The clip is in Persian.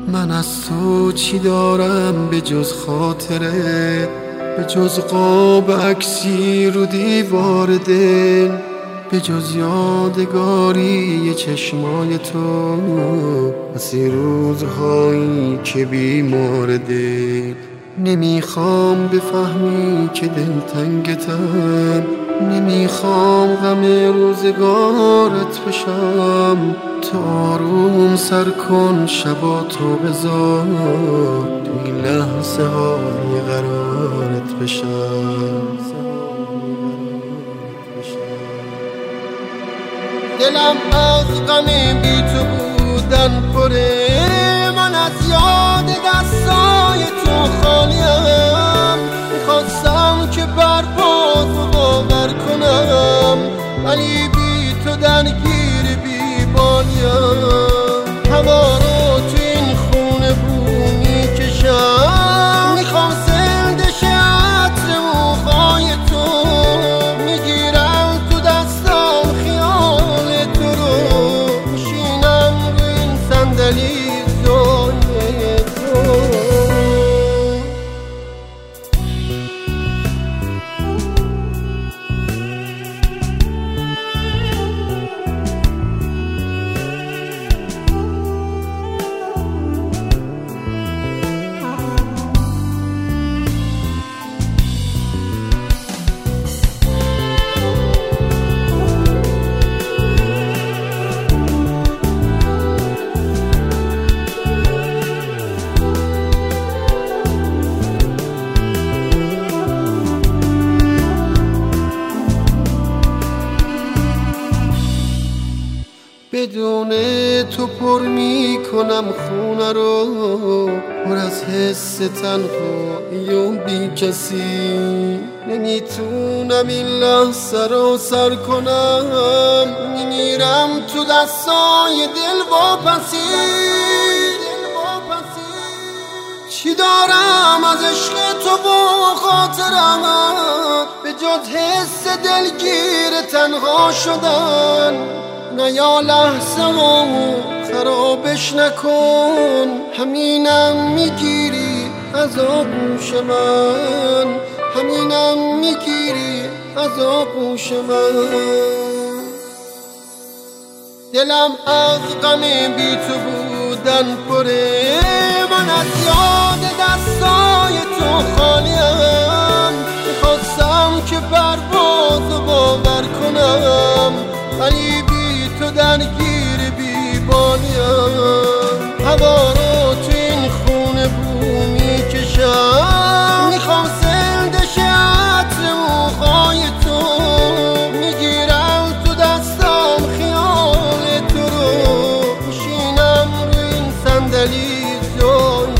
من از تو چی دارم به جز خاطره، به جز قاب عکسی رو دیوار دل، به جز یادگاری چشمای تو بسی روزهایی که بیمار دل. نمیخوام بفهمی که دلتنگتم، نمیخوام غم روزگارت بشم. تو آروم سر کن شبا تو بذار، تو این لحظه های قرارت بشم. دلم از غم بی تو بودن پره، من از یاد دستای تو خالیم. میخواستم که برباز و باور کنم، ولی بی تو درگیر بی بالیم. هوا رو تو این خونه بو میکشم، میخوام زنده شه عطر موهای تو. میگیرم تو دستم خیال تو رو، میشینم رو این صندلی زای تو. بدون تو پر می کنم خونه رو، پر از حس تنهایی و بی کسی. نمیتونم این لحظه رو سر کنم، میمیرم تو دستای دل واپسی. چی دارم از عشق تو و خاطرمت به جز حس دلگیر تنها شدن؟ نیا لحظه همو خرابش نکن، همینم میگیری از آغوش من، همینم میگیری از آغوش من. دلم از غم بی تو بودن پره، من از یاد دستای تو خالیم. میخواستم که برباز و باور کنم، ولی تو درگیر بی بالیم. هوا رو تو این خونه بو میکشم، میخوام زنده شه عطر موهای تو. میگیرم تو دستم خیال تو رو، میشینم رو این صندلی زای